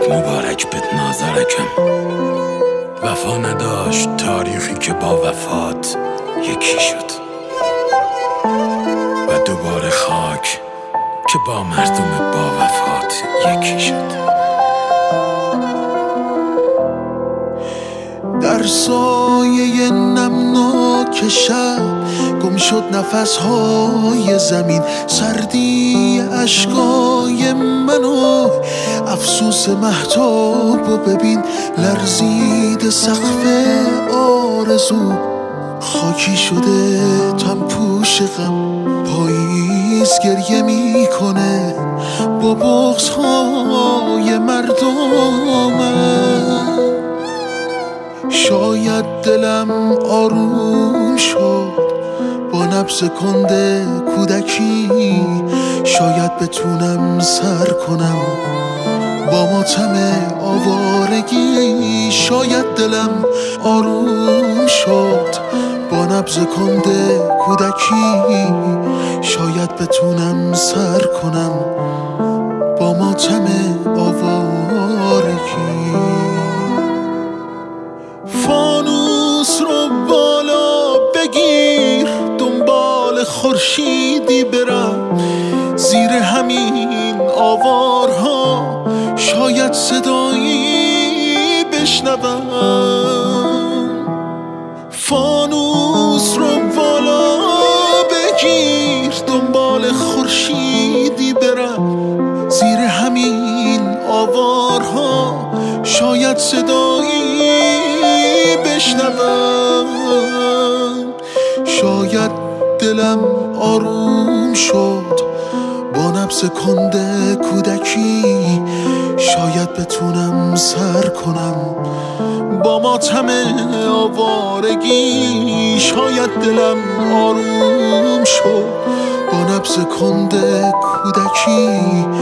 مبارک بد نازرکم. وفا نداشت تاریخی که با وفات یکی شد و دوباره خاک که با مردم با وفات یکی شد. در سایه نمناک شب گم شد نفسهای زمین، سردی اشکای منو افسوس مهتاب و ببین، لرزید سقف آرزو خاکی شده تن پوش غم، پاییز گریه میکنه با بغض‌های مردمم. شاید دلم آروم شد با نبض کنده کودکی، شاید بتونم سر کنم با ماتم آوارگی. شاید دلم آروم شد با نبض کنده کودکی، شاید بتونم سر کنم با ماتم آوارگی. فانوس رو بالا بگیر دنبال خورشیدی برم، زیر همین آوارها شاید صدایی بشنوم. فانوس رو بالا بگیر دنبال خورشیدی برم، زیر همین آوارها شاید صدایی بشنوم. شاید دلم آروم شد با نبض کنده کودکی، شاید بتونم سر کنم با ماتم آوارگی. شاید دلم آروم شد با نبض کنده کودکی،